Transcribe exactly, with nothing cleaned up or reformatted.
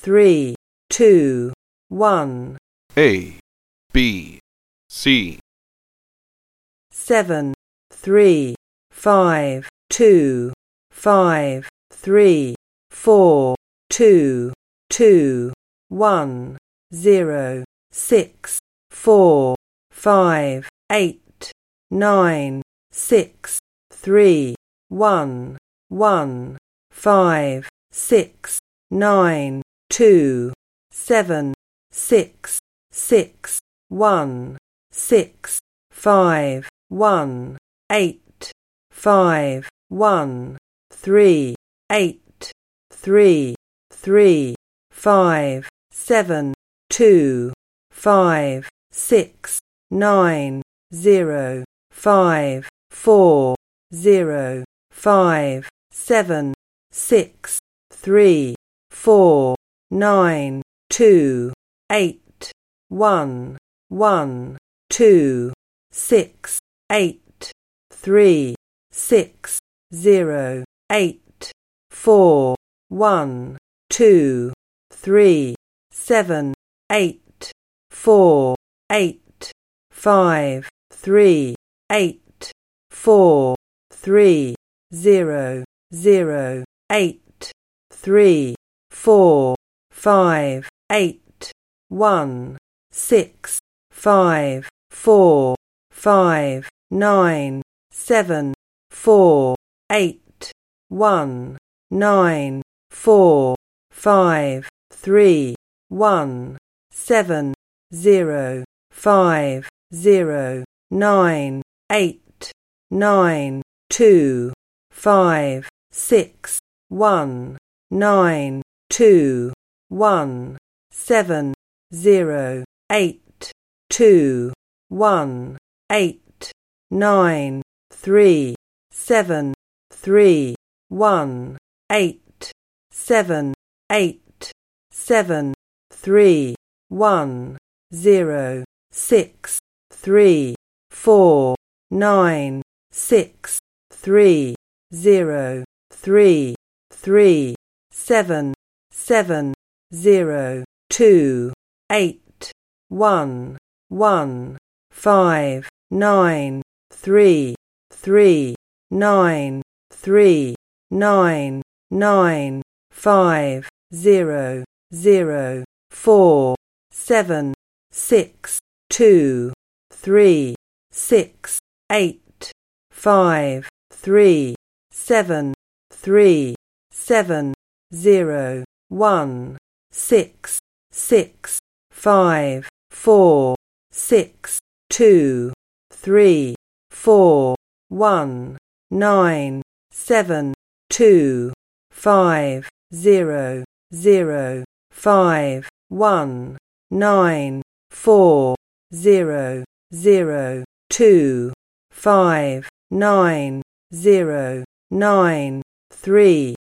three, two, one. A, B, C. Seven, three, five, two, five, three, four, two, two, one, zero, six, four, five, eight, nine, six, three, one, one, five, six, nine, two, seven, six, six, one, six, five, one, eight, five, one, three, eight, three, three, five, seven, two, five, six, nine, zero, five, four, zero, five, seven, six, three, four, nine, two, eight, one, one, two, six, eight, three, six, zero, eight, four, one, two, three, seven, eight, four, eight, five, three, eight, four, three, zero, zero, eight, three, four, five, eight, one, six, five, four, five, nine, seven, four, eight, one, nine, four, five, three, one, seven, zero, five, zero, nine, eight, nine, two, five, six, one, nine, two, one, seven, zero, eight, two, one, eight, nine, three, seven, three, one, eight, seven, eight, seven, three, one, zero, six, three, four, nine, six, three, zero, three, three, seven, seven, zero, two, eight, one, one, five, nine, three, three, nine, three, nine, nine, five, zero, zero, four, seven, six, two, three, six, eight, five, three, seven, three, seven, zero, one, six, six, five, four, six, two, three, four, one, nine, seven, two, five, zero, zero, five, one, nine, four, zero, zero, two, five, nine, zero, nine, three,